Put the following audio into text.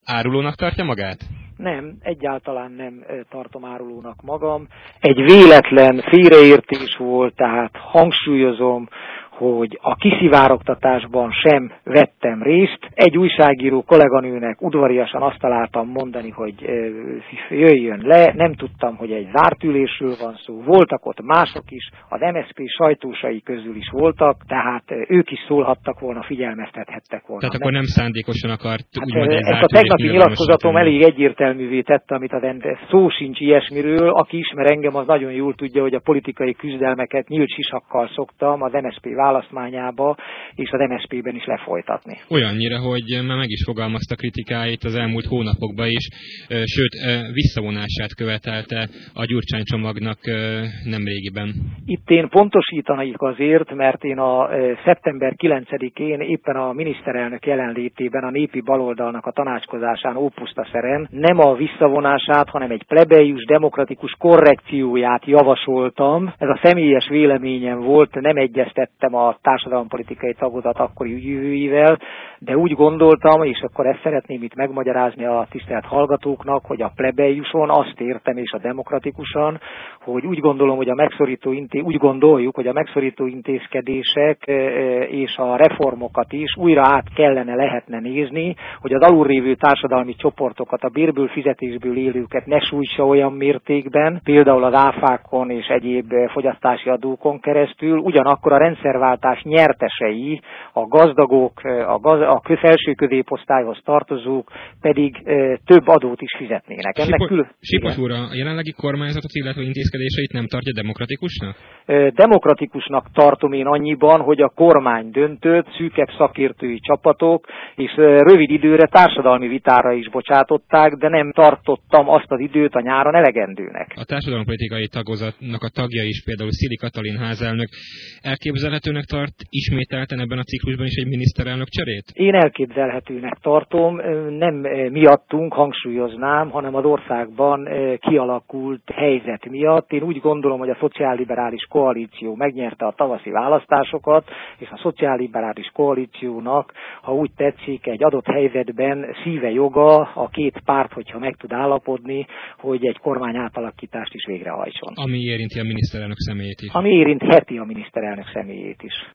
Árulónak tartja magát? Nem, egyáltalán nem tartom árulónak magam. Egy véletlen félreértés volt, tehát hangsúlyozom, hogy a kiszivárogtatásban sem vettem részt. Egy újságíró kolléganőnek udvariasan azt találtam mondani, hogy jöjjön le, nem tudtam, hogy egy zárt ülésről van szó. Voltak ott mások is, az MSZP sajtósai közül is voltak, tehát ők is szólhattak volna, figyelmeztethettek volna. Tehát akkor nem szándékosan akart úgymond egy zárt. Ezt a tegnapi nyilatkozatom elég egyértelművé tette, amit szó sincs ilyesmiről. Aki ismer engem, az nagyon jól tudja, hogy a politikai küzdelmeket nyílt sisakkal szoktam az MSZP választmányába, és az MSZP-ben is lefolytatni. Olyannyira, hogy már meg is fogalmazta kritikáit az elmúlt hónapokban is, sőt, visszavonását követelte a Gyurcsány csomagnak nemrégiben. Itt én pontosítanék azért, mert én a szeptember 9-én éppen a miniszterelnök jelenlétében a népi baloldalnak a tanácskozásán ópusztaszeren nem a visszavonását, hanem egy plebeius demokratikus korrekcióját javasoltam. Ez a személyes véleményem volt, nem egyeztettem a társadalompolitikai tagozat akkori ügyvívőivel, de úgy gondoltam, és akkor ezt szeretném itt megmagyarázni a tisztelt hallgatóknak, hogy a plebeiuson azt értem, és a demokratikusan, hogy úgy gondolom, hogy úgy gondoljuk, hogy a megszorító intézkedések és a reformokat is újra át lehetne nézni, hogy az alulrévő társadalmi csoportokat, a bérből, fizetésből élőket ne sújtsa olyan mértékben, például az áfákon és egyéb fogyasztási adókon keresztül, ugyanakkor a rendszerváltás nyertesei, a gazdagok, a felső középosztályhoz tartozók pedig több adót is fizetnének. Sipos úr, a jelenlegi kormányzatot, illetve intézkedéseit nem tartja demokratikusnak? Demokratikusnak tartom én annyiban, hogy a kormány döntött, szűkebb szakértői csapatok, és rövid időre társadalmi vitára is bocsátották, de nem tartottam azt az időt a nyáron elegendőnek. A társadalompolitikai tagozatnak a tagja is, például Szili Katalin házelnök, elképzelhetőnek tart ismételten ebben a ciklusban is egy miniszterelnök cserét? Én elképzelhetőnek tartom, nem miattunk, hangsúlyoznám, hanem az országban kialakult helyzet miatt. Én úgy gondolom, hogy a szociálliberális koalíció megnyerte a tavaszi választásokat, és a szociálliberális koalíciónak, ha úgy tetszik, egy adott helyzetben szíve joga a két párt, hogyha meg tud állapodni, hogy egy kormány átalakítást is végrehajtson. Ami érinti a miniszterelnök személyét is. Ami érintheti a miniszterelnök személyét is.